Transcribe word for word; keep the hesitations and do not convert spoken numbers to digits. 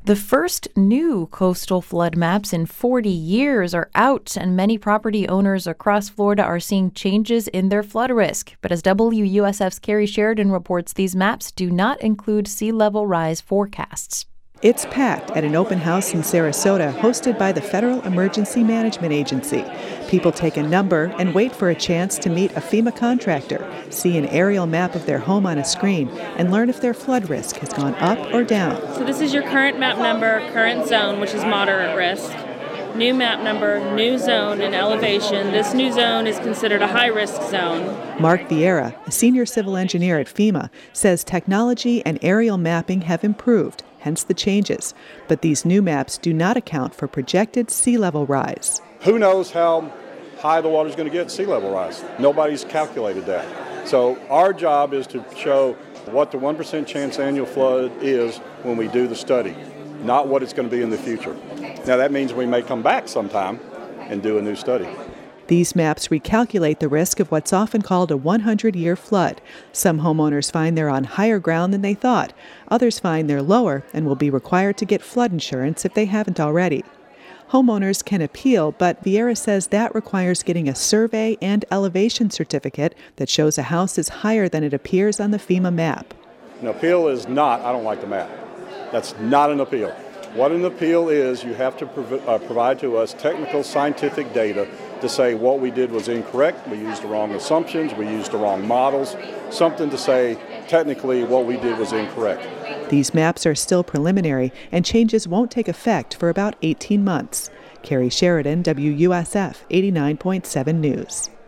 The first new coastal flood maps in forty years are out, and many property owners across Florida are seeing changes in their flood risk. But as W U S F's Carrie Sheridan reports, these maps do not include sea level rise forecasts. It's packed at an open house in Sarasota hosted by the Federal Emergency Management Agency. People take a number and wait for a chance to meet a FEMA contractor, see an aerial map of their home on a screen, and learn if their flood risk has gone up or down. So this is your current map number, current zone, which is moderate risk. New map number, new zone, and elevation. This new zone is considered a high-risk zone. Mark Vieira, a senior civil engineer at FEMA, says technology and aerial mapping have improved, hence the changes. But these new maps do not account for projected sea level rise. Who knows how high the water is going to get sea level rise? Nobody's calculated that. So our job is to show what the one percent chance annual flood is when we do the study, not what it's going to be in the future. Now that means we may come back sometime and do a new study. These maps recalculate the risk of what's often called a hundred-year flood. Some homeowners find they're on higher ground than they thought. Others find they're lower and will be required to get flood insurance if they haven't already. Homeowners can appeal, but Vieira says that requires getting a survey and elevation certificate that shows a house is higher than it appears on the FEMA map. An appeal is not, I don't like the map. That's not an appeal. What an appeal is, you have to prov- uh, provide to us technical scientific data to say what we did was incorrect, we used the wrong assumptions, we used the wrong models, something to say technically what we did was incorrect. These maps are still preliminary, and changes won't take effect for about eighteen months. Carrie Sheridan, W U S F eighty-nine point seven News.